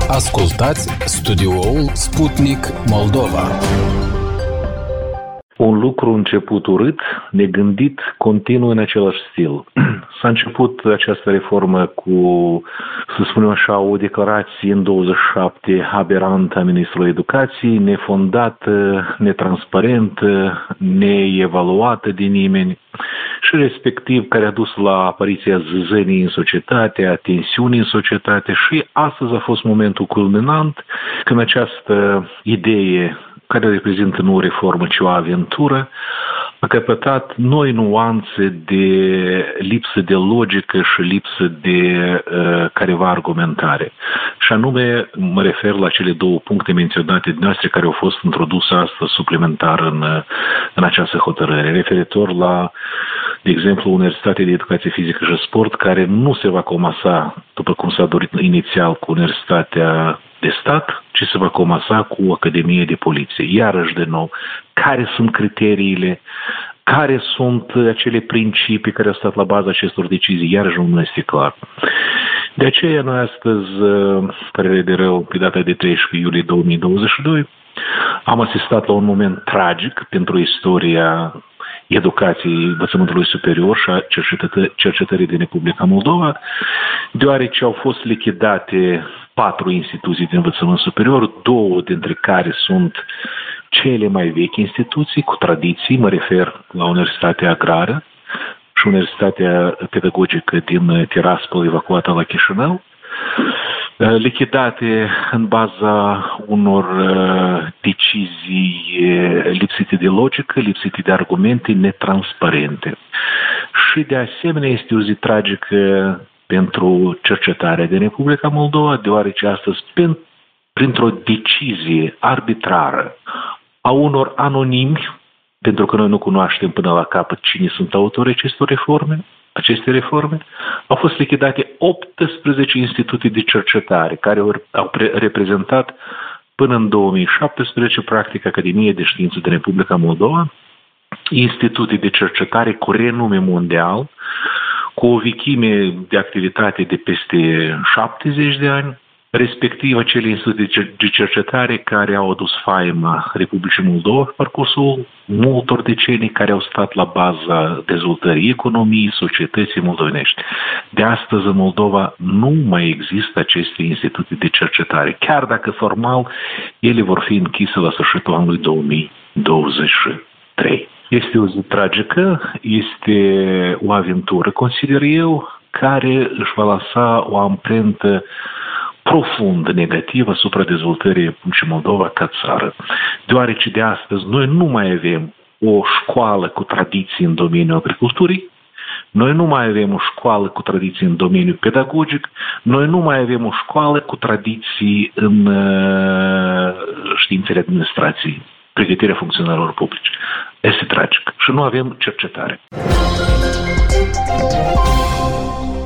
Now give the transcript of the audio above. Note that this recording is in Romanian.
Ascultați studioul Sputnik Moldova. Un lucru început urât, negândit, continuă în același stil. S-a început această reformă cu, să spunem așa, o declarație în 27 aberantă a Ministrului Educației, nefondată, netransparentă, neevaluată de nimeni și respectiv care a dus la apariția zâzănii în societate, a tensiunii în societate și astăzi a fost momentul culminant când această idee care reprezintă nu o reformă, ci o aventură, a căpătat noi nuanțe de lipsă de logică și lipsă de careva argumentare. Și anume, mă refer la cele două puncte menționate de noastre care au fost introduse astăzi suplimentar în această hotărâre, referitor la, de exemplu, Universitatea de Educație Fizică și Sport, care nu se va comasa, după cum s-a dorit inițial, cu Universitatea de stat, ci se va comasa cu o Academie de Poliție. Iarăși, de nou, care sunt criteriile, care sunt acele principii care au stat la baza acestor decizii, iarăși nu este clar. De aceea, noi astăzi, părere de rău, pe data de 13 iulie 2022, am asistat la un moment tragic pentru istoria educației învățământului superior și a cercetării din Republica Moldova, deoarece au fost lichidate 4 instituții de învățământ superior, 2 dintre care sunt cele mai vechi instituții cu tradiții, mă refer la Universitatea Agrară și Universitatea Pedagogică din Tiraspol, evacuată la Chișinău, lichidate în baza unor decizii lipsite de logică, lipsite de argumente, netransparente. Și de asemenea este o zi tragică pentru cercetarea din Republica Moldova, deoarece astăzi, printr-o decizie arbitrară a unor anonimi, pentru că noi nu cunoaștem până la capăt cine sunt autorii aceste reforme, au fost lichidate 18 instituții de cercetare care au reprezentat până în 2017 practic Academie de Științe din Republica Moldova, instituții de cercetare cu renume mondial, cu o vechime de activitate de peste 70 de ani, respectiv acele instituții de cercetare care au adus faima Republicii Moldova pe parcursul multor decenii, care au stat la baza dezvoltării economiei, societății moldovenești. De astăzi în Moldova nu mai există aceste instituții de cercetare, chiar dacă formal ele vor fi închise la sfârșitul anului 2023. Este o zi tragică, este o aventură, consider eu, care își va lăsa o amprentă profund negativă asupra dezvoltării Republicii Moldova ca țară. Deoarece de astăzi noi nu mai avem o școală cu tradiții în domeniul agriculturii, noi nu mai avem o școală cu tradiții în domeniul pedagogic, noi nu mai avem o școală cu tradiții în științele administrației, pregătirea funcționarilor publici. Este tragic și nu avem cercetare.